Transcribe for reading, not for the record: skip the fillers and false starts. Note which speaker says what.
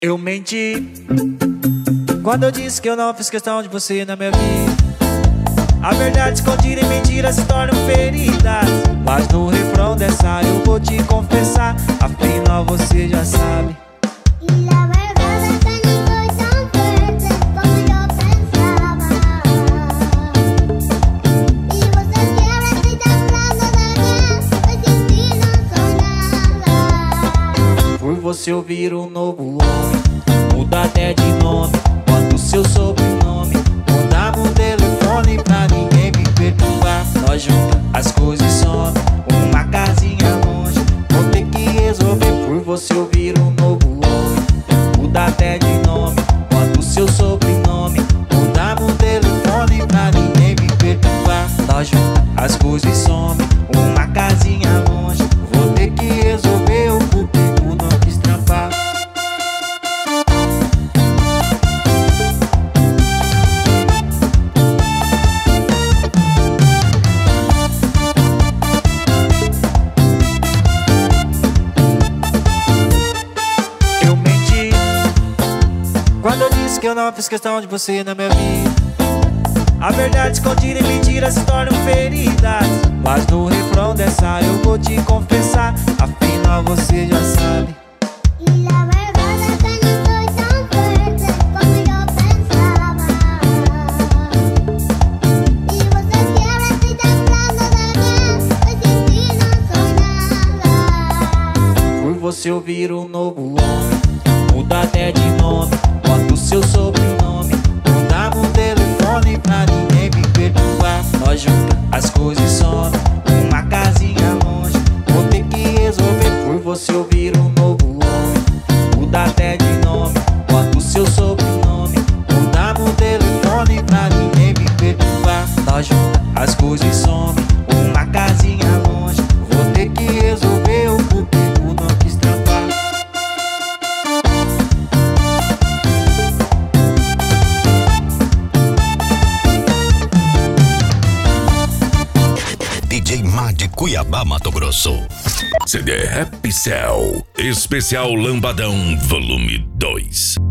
Speaker 1: Eu menti quando eu disse que eu não fiz questão de você na minha vida. A verdade escondida em mentiras se tornam feridas. Mas no refrão dessa eu vou te confessar, afinal você já sabe.
Speaker 2: E a verdade é que não foi tão forte como eu pensava. E você quer aceitar nada da minha, mas em si não sou nada.
Speaker 1: Por você eu viro um novo homem, muda até de nome, bota o seu sobrenome, mudar o telefone pra ninguém me perturbar. Nós juntas as coisas somem, uma casinha longe, vou ter que resolver. Por você eu viro um novo homem, muda até de nome, bota o seu sobrenome, mudar o telefone pra ninguém me perturbar. Nós juntas as coisas somem, uma casinha longe, vou ter que resolver. O público não quis trampar. Eu menti quando eu disse que eu não fiz questão de você na minha vida. A verdade escondida em mentiras se tornam feridas. Mas no refrão dessa eu vou te confessar, afinal você já sabe.
Speaker 2: E a verdade é que não foi tão forte como eu pensava. E você quer aceitar nada da minha, mas em si não sou nada.
Speaker 1: Por você eu viro um novo homem, muda até de nome, bota o seu sobrenome, mudar o telefone pra ninguém me perturbar. Nós juntas as coisas somem, uma casinha longe, vou ter que resolver. Por você eu viro um novo homem, muda até de nome, bota o seu sobrenome, mudar o telefone pra ninguém me perturbar. Nós juntas as coisas somem, uma casinha longe, vou ter que resolver. O público não quis trampar.
Speaker 3: DJ Má de Cuiabá, Mato Grosso. CD Rap Cell, especial Lambadão, volume 2.